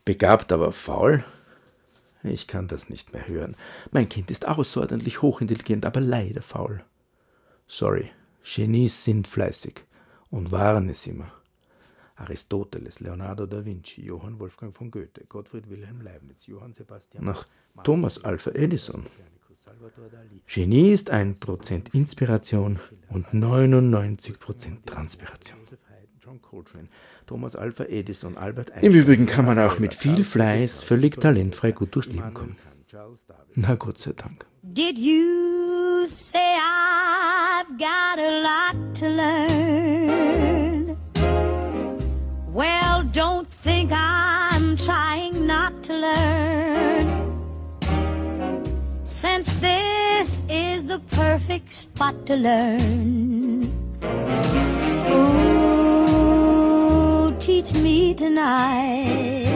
Begabt, aber faul? Ich kann das nicht mehr hören. Mein Kind ist außerordentlich hochintelligent, aber leider faul. Sorry, Genies sind fleißig und waren es immer. Aristoteles, Leonardo da Vinci, Johann Wolfgang von Goethe, Gottfried Wilhelm Leibniz, Johann Sebastian Bach, Thomas Alva Edison. Genie ist 1% Inspiration und 99% Transpiration. Thomas Alva Edison, Albert Einstein. Im Übrigen kann man auch mit viel Fleiß völlig talentfrei gut durchs Leben kommen. Na Gott sei Dank. Did you say I've got a lot to learn? Well, don't think I'm trying not to learn. Since this is the perfect spot to learn. Oh, teach me tonight.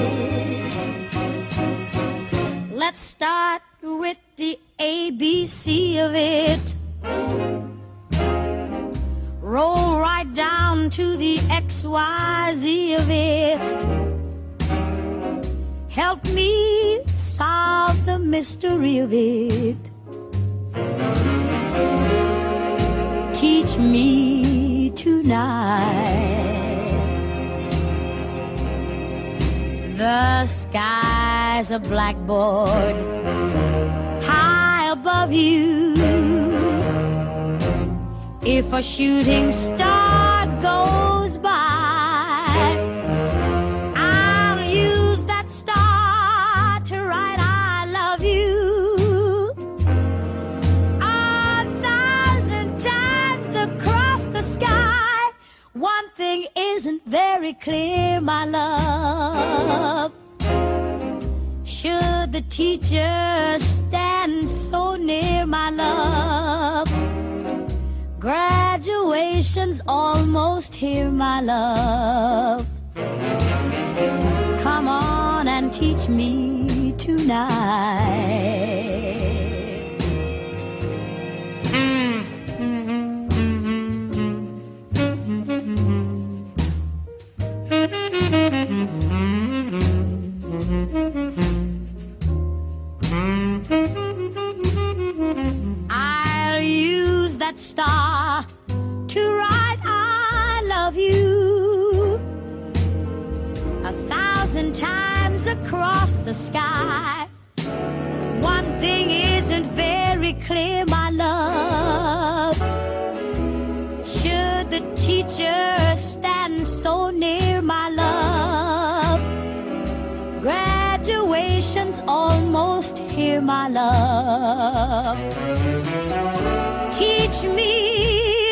Let's start with the ABC of it. Roll right down to the XYZ of it. Help me solve the mystery of it. Teach me tonight. The sky's a blackboard high above you. If a shooting star goes by, I'll use that star to write I love you 1,000 times across the sky. One thing isn't very clear, my love. Should the teacher stand so near, my love? Graduation's almost here, my love. Come on and teach me tonight. I'll use that star to write I love you 1,000 times across the sky. One thing isn't very clear, my love. Should the teacher stand so near, my love? Graduation's almost here, my love. Teach me